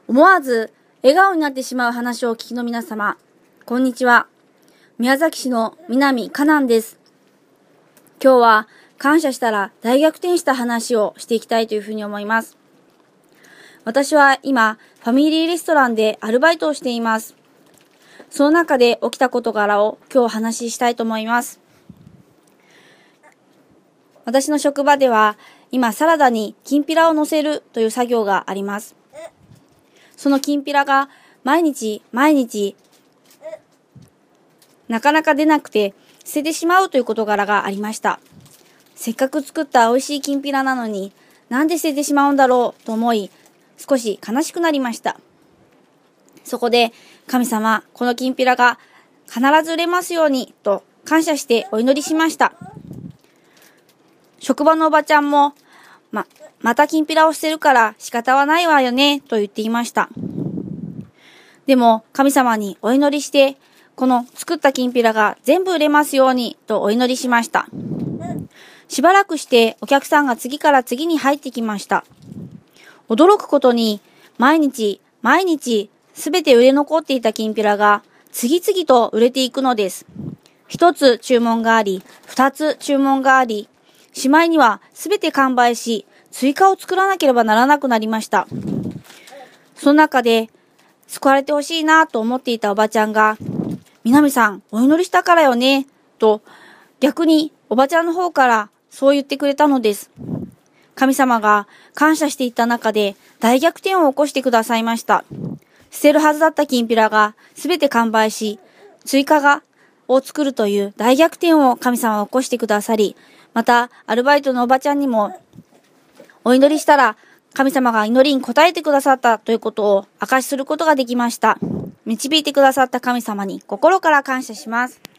思わず笑顔になってしまう話をお聞きの皆様、こんにちは。宮崎市の南かなんです。今日は感謝したら大逆転した話をしていきたいというふうに思います。私は今、ファミリーレストランでアルバイトをしています。その中で起きた事柄を今日お話ししたいと思います。私の職場では今サラダにきんぴらを乗せるという作業があります。そのきんぴらが毎日なかなか出なくて捨ててしまうという事柄がありました。せっかく作った美味しいきんぴらなのになんで捨ててしまうんだろうと思い少し悲しくなりました。そこで神様、このきんぴらが必ず売れますようにと感謝してお祈りしました。職場のおばちゃんもまたきんぴらを捨てるから仕方はないわよねと言っていました。でも神様にお祈りしてこの作ったきんぴらが全部売れますようにとお祈りしました。しばらくしてお客さんが次から次に入ってきました。驚くことに毎日すべて売れ残っていたきんぴらが次々と売れていくのです。一つ注文があり、二つ注文があり、しまいにはすべて完売し、追加を作らなければならなくなりました。その中で救われてほしいなと思っていたおばちゃんが、南さんお祈りしたからよねと逆におばちゃんの方からそう言ってくれたのです。神様が感謝していった中で大逆転を起こしてくださいました。捨てるはずだったきんぴらがすべて完売し、追加を作るという大逆転を神様は起こしてくださり、またアルバイトのおばちゃんにもお祈りしたら神様が祈りに応えてくださったということを証しすることができました。導いてくださった神様に心から感謝します。